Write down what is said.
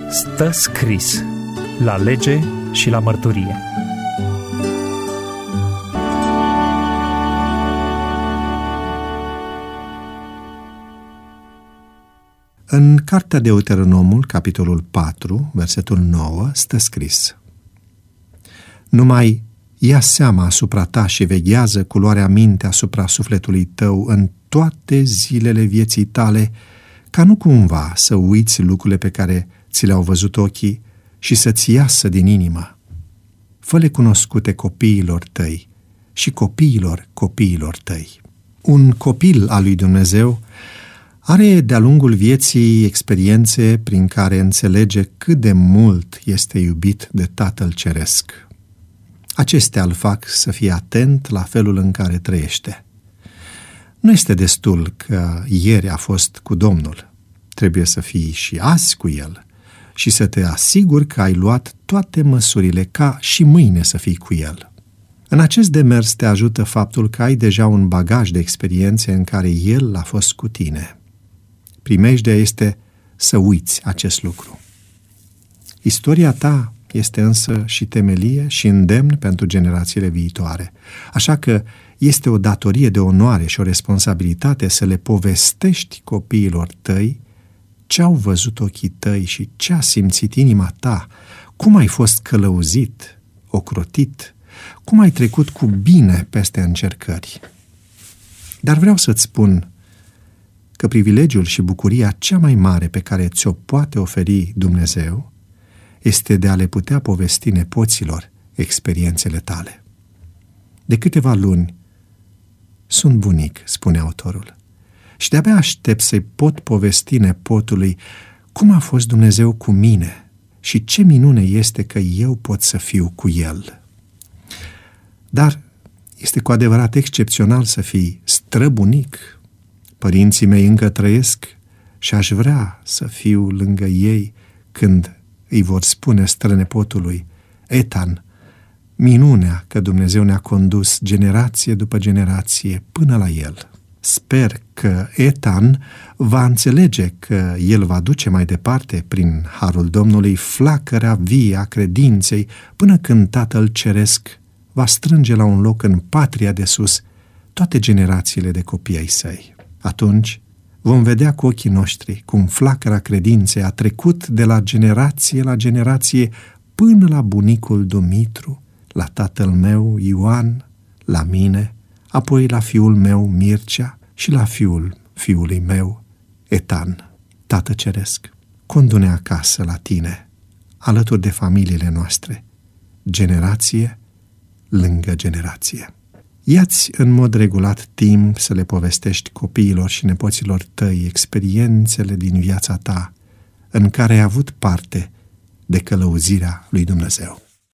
Stă scris la lege și la mărturie. În Cartea Deuteronomul, capitolul 4, versetul 9, stă scris: Numai ia seama asupra ta și veghează cu luarea minte asupra sufletului tău în toate zilele vieții tale, ca nu cumva să uiți lucrurile pe care ți le-au văzut ochii și să-ți iasă din inimă. Fă-le cunoscute copiilor tăi și copiilor tăi. Un copil al lui Dumnezeu are de-a lungul vieții experiențe prin care înțelege cât de mult este iubit de Tatăl Ceresc. Acestea îl fac să fie atent la felul în care trăiește. Nu este destul că ieri a fost cu Domnul. Trebuie să fii și azi cu El și să te asiguri că ai luat toate măsurile ca și mâine să fii cu El. În acest demers te ajută faptul că ai deja un bagaj de experiențe în care El a fost cu tine. Primejdea este să uiți acest lucru. Istoria ta este însă și temelie și îndemn pentru generațiile viitoare. Așa că este o datorie de onoare și o responsabilitate să le povestești copiilor tăi ce au văzut ochii tăi și ce a simțit inima ta, cum ai fost călăuzit, ocrotit, cum ai trecut cu bine peste încercări. Dar vreau să-ți spun că privilegiul și bucuria cea mai mare pe care ți-o poate oferi Dumnezeu este de a le putea povesti nepoților experiențele tale. De câteva luni sunt bunic, spune autorul, și de-abia aștept să-i pot povesti nepotului cum a fost Dumnezeu cu mine și ce minune este că eu pot să fiu cu El. Dar este cu adevărat excepțional să fii străbunic. Părinții mei încă trăiesc și aș vrea să fiu lângă ei când îi vor spune strănepotului: Ethan, minunea că Dumnezeu ne-a condus generație după generație până la El. Sper că Ethan va înțelege că el va duce mai departe, prin harul Domnului, flacăra vie a credinței, până când Tatăl Ceresc va strânge la un loc în patria de sus toate generațiile de copii ai săi. Atunci vom vedea cu ochii noștri cum flacăra credinței a trecut de la generație la generație până la bunicul Dumitru, la tatăl meu Ioan, la mine, apoi la fiul meu Mircea și la fiul fiului meu Ethan. Tată Ceresc, condu-ne acasă la tine, alături de familiile noastre, generație lângă generație. Ia-ți în mod regulat timp să le povestești copiilor și nepoților tăi experiențele din viața ta în care ai avut parte de călăuzirea lui Dumnezeu.